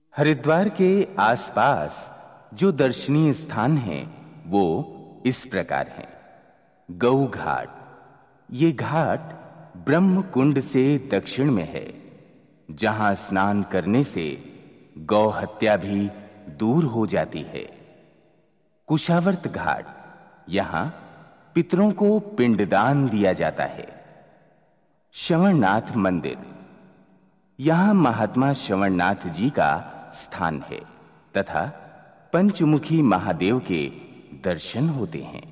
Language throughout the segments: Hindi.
हरिद्वार के आसपास जो दर्शनीय स्थान हैं वो इस प्रकार हैं। गौ घाट, ये घाट ब्रह्म कुंड से दक्षिण में है, जहां स्नान करने से गौ हत्या भी दूर हो जाती है। कुशावर्त घाट, यहां पितरों को पिंडदान दिया जाता है। श्रवणनाथ मंदिर, यहां महात्मा श्रवणनाथ जी का स्थान है तथा पंचमुखी महादेव के दर्शन होते हैं।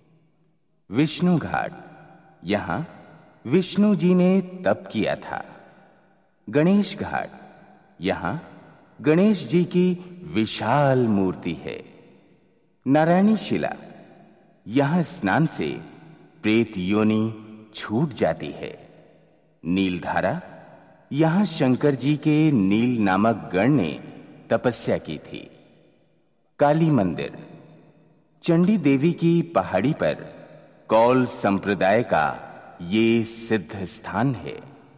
विष्णु घाट, यहां विष्णु जी ने तप किया था। गणेश घाट, यहां गणेश जी की विशाल मूर्ति है। नारायणी शिला, यहां स्नान से प्रेत योनि छूट जाती है। नीलधारा, यहां शंकर जी के नील नामक गण ने तपस्या की थी। काली मंदिर, चंडी देवी की पहाड़ी पर कौल संप्रदाय का ये सिद्ध स्थान है।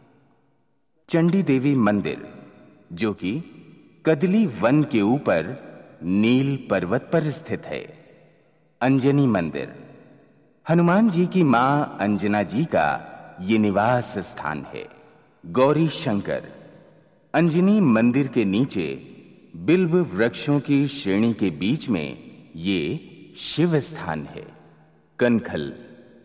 चंडी देवी मंदिर, जो कि कदली वन के ऊपर नील पर्वत पर स्थित है। अंजनी मंदिर, हनुमान जी की मां अंजना जी का ये निवास स्थान है। गौरी शंकर, अंजनी मंदिर के नीचे बिल्व वृक्षों की श्रेणी के बीच में ये शिव स्थान है। कनखल,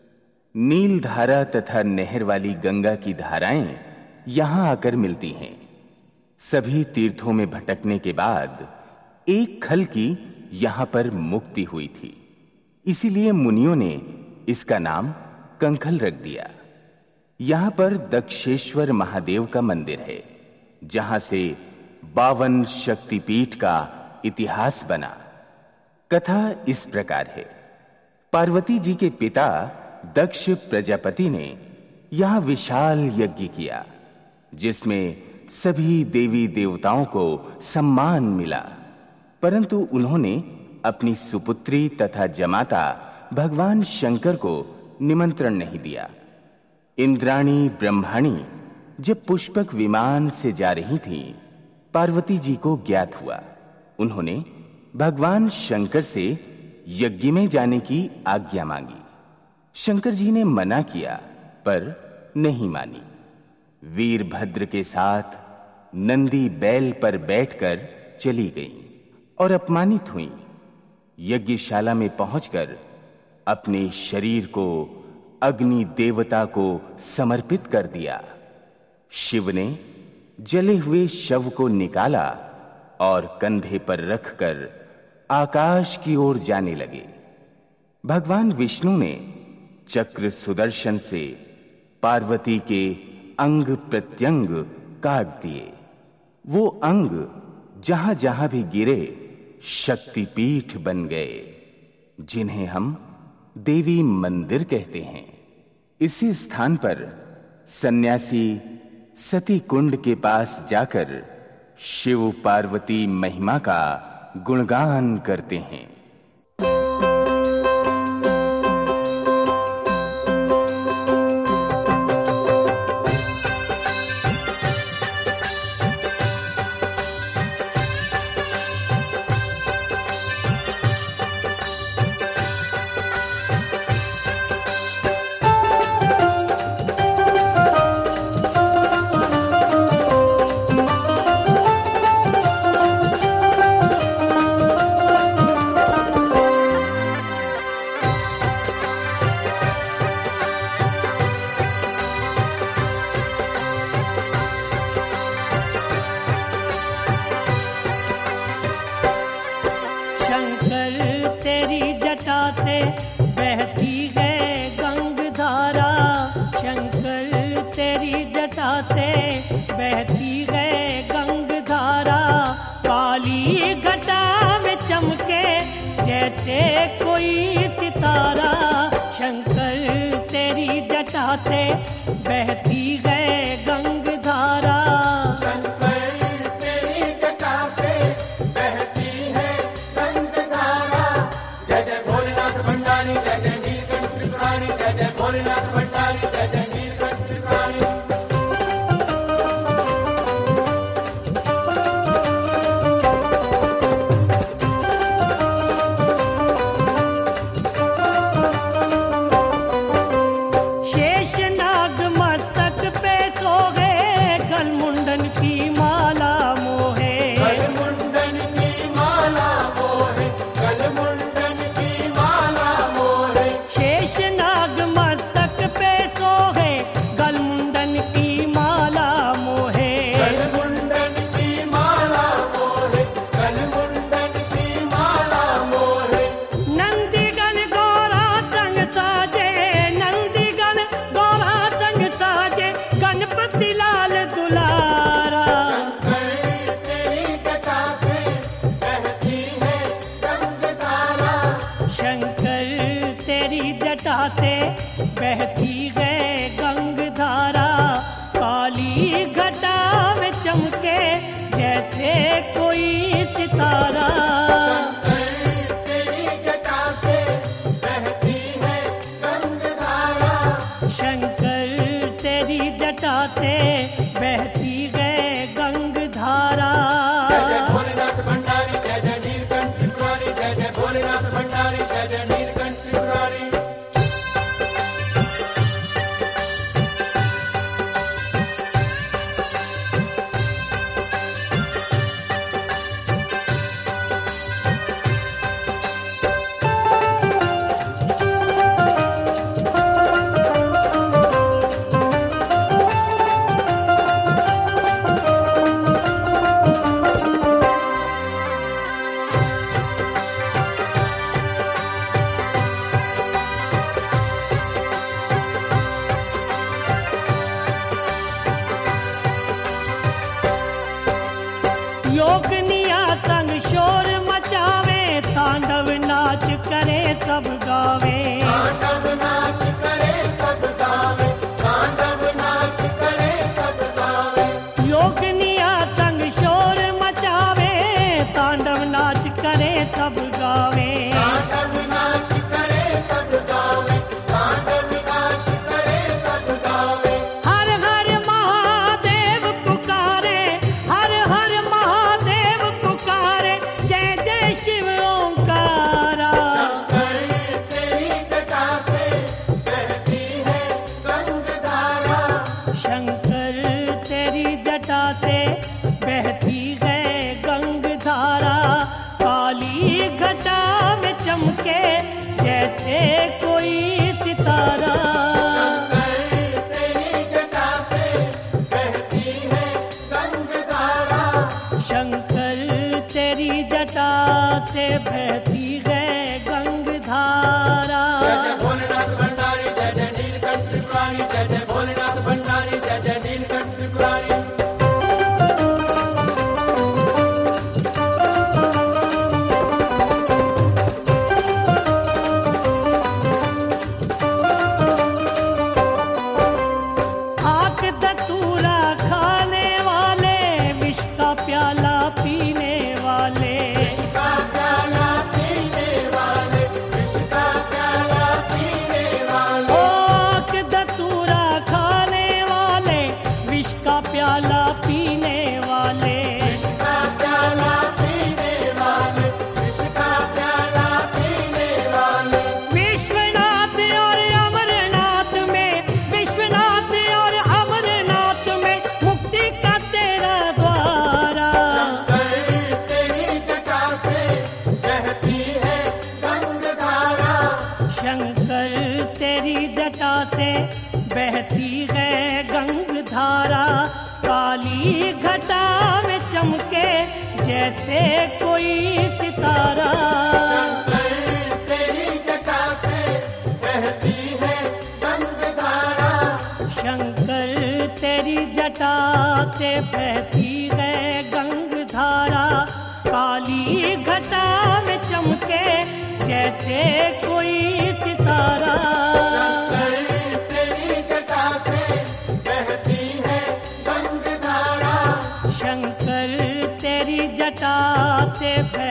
नीलधारा तथा नहर वाली गंगा की धाराएं यहां आकर मिलती हैं। सभी तीर्थों में भटकने के बाद एक खल की यहां पर मुक्ति हुई थी, इसीलिए मुनियों ने इसका नाम कंखल रख दिया। यहां पर दक्षेश्वर महादेव का मंदिर है, जहां से 52 शक्तिपीठ का इतिहास बना। कथा इस प्रकार है। पार्वती जी के पिता दक्ष प्रजापति ने यहां विशाल यज्ञ किया, जिसमें सभी देवी देवताओं को सम्मान मिला, परंतु उन्होंने अपनी सुपुत्री तथा जमाता भगवान शंकर को निमंत्रण नहीं दिया। इंद्राणी ब्रह्मणी जब पुष्पक विमान से जा रही थीं, पार्वती जी को ज्ञात हुआ। उन्होंने भगवान शंकर से यज्ञ में जाने की आज्ञा मांगी। शंकर जी ने मना किया, पर नहीं मानी। वीरभद्र के साथ नंदी बैल पर बैठकर चली गईं और अपमानित हुईं। यज्ञशाला में पहुंचकर अपने शरीर को अग्नि देवता को समर्पित कर दिया। शिव ने जले हुए शव को निकाला और कंधे पर रखकर आकाश की ओर जाने लगे। भगवान विष्णु ने चक्र सुदर्शन से पार्वती के अंग प्रत्यंग काट दिए। वो अंग जहां जहां भी गिरे शक्तिपीठ बन गए, जिन्हें हम देवी मंदिर कहते हैं। इसी स्थान पर सन्यासी सती कुंड के पास जाकर शिव पार्वती महिमा का गुणगान करते हैं। से बहती है गंगधारा, काली घटा में चमके जैसे कोई सितारा। तेरी जटा से बहती है गंगधारा, शंकर तेरी जटा से बहती है गंगधारा। जय जय भोलेनाथ भंडारी, जय जय नीलकंठ त्रिपुरारी, जय जय भोलेनाथ भंडारी, जय जय नीलकंठ त्रिपुरारी। योगनिया संग शोर मचावे, तांडव नाच करे सब गावे। तांडव नाच करे सब गावे, तांडव नाच करे सब गावे। योगनिया संग शोर मचावे, तांडव नाच करे सब गावे। तांडव नाच करे सब गावे, तांडव नाच करे सब गावे। हर हर महादेव पुकारे, हर हर महादेव पुकारे, जय जय शिव ओंकारा। शंकर तेरी जटा से बहती है गंगधारा, शंकर तेरी जटा से बहती है गंगधारा, काली घटा में चमके जैसे कोई सितारा। तेरी जटा से बहती है गंगधारा, शंकर तेरी जटा से बहती है गंगधारा। जय जय भोलेनाथ भंडारी, जय जय नीलकंठ त्रिपुरारी, जय जय भोलेनाथ भंडारी, जय जय नीलकंठ त्रिपुरारी। आक धतूरा खाने वाले, विष का प्याला पीने वाले। का प्याला पीने वाले, विष का प्याला पीने वाले। आक धतूरा खाने वाले, विष का प्याला पीने वाले। विष का प्याला पीने वाले, विष का प्याला पीने वाले। विश्वनाथ और अमरनाथ में, विश्वनाथ और अमरनाथ में, मुक्ति का तेरा द्वारा। तेरी जटा से बहती है गंगधारा, शंकर तेरी जटा से बहती है गंगधारा, काली घटा में चमके जैसे कोई सितारा। तेरी जटा से बहती है गंगधारा, शंकर तेरी जटा से बहती है गंगधारा, काली घटा में चमके जैसे कोई सितारा। तेरी जटा से बहती है गंगधारा, शंकर तेरी जटा से